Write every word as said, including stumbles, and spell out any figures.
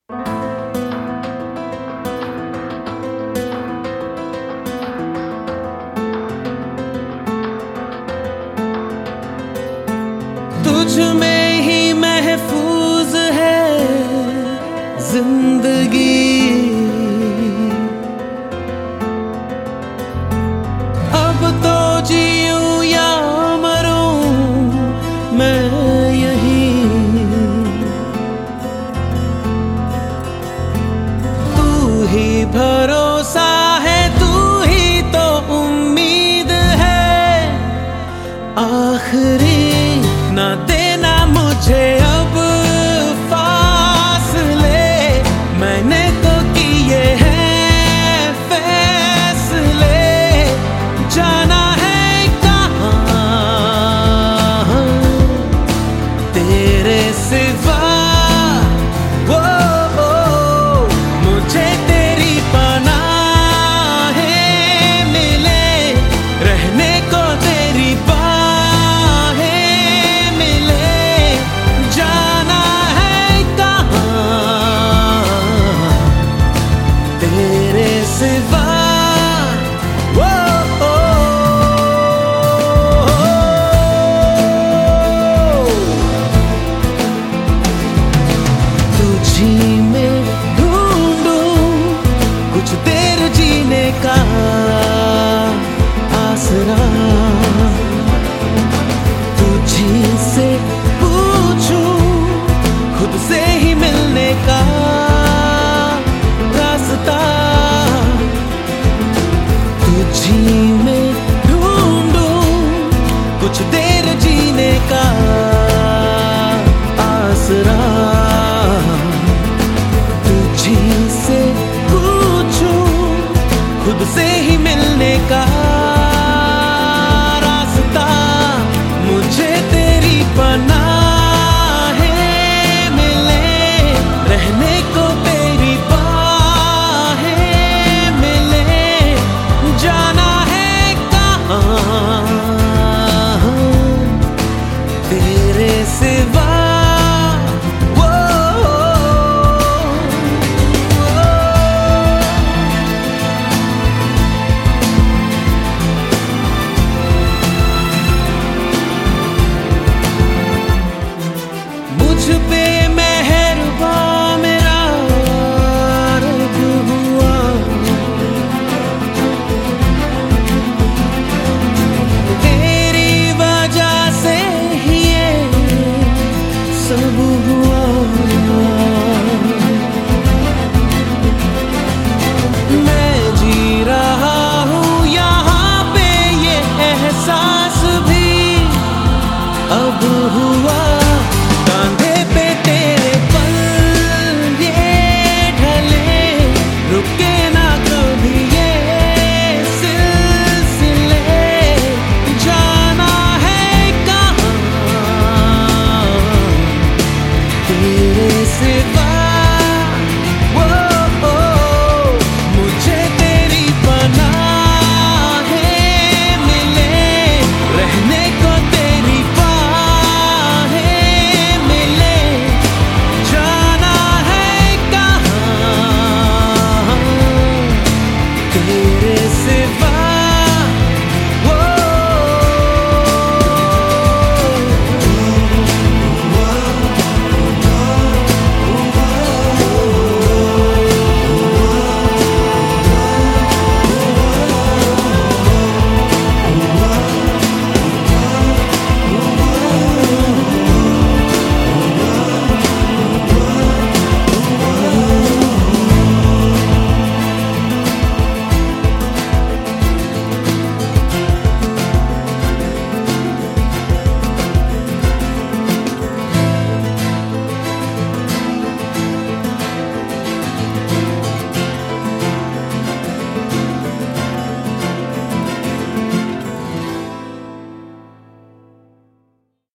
तुझ में ही महफूज है जिंदगी, अब तो जीऊं या मरूं मैं यहीं। तू ही भरोसा है, तू ही तो उम्मीद है, आखिरी ना देना मुझे अब फासले, मैंने तो किए हैं फैसले, जाना है कहाँ तेरे सिवा। वो ओ, मुझे तेरी पनाह मिले, रहने को तेरी सिवा। वो ओ, तुझी में ढूंढूं कुछ देर जीने का आसरा, तुझी से पूछूं खुद से ही मिलने का रास्ता, तुझी में ढूंढूं कुछ देर जीने का आसरा, तुझी से पूछूं खुद से ही मिलने का रास्ता, मुझे तेरी पनाह मिले, रहने को तेरी बाहें मिले, जाना है कहाँ तेरे सिवा। वो मुझ पे मेहरबान मेरा रब हुआ, तेरी वजह से ही ये सब हुआ। मैं जी रहा हूँ यहाँ पे, ये एहसास भी अब हुआ, कांधे पे तेरे पल ये ढले, रुके ना कभी ये सिलसिले, जाना है कहाँ तेरे सिवा।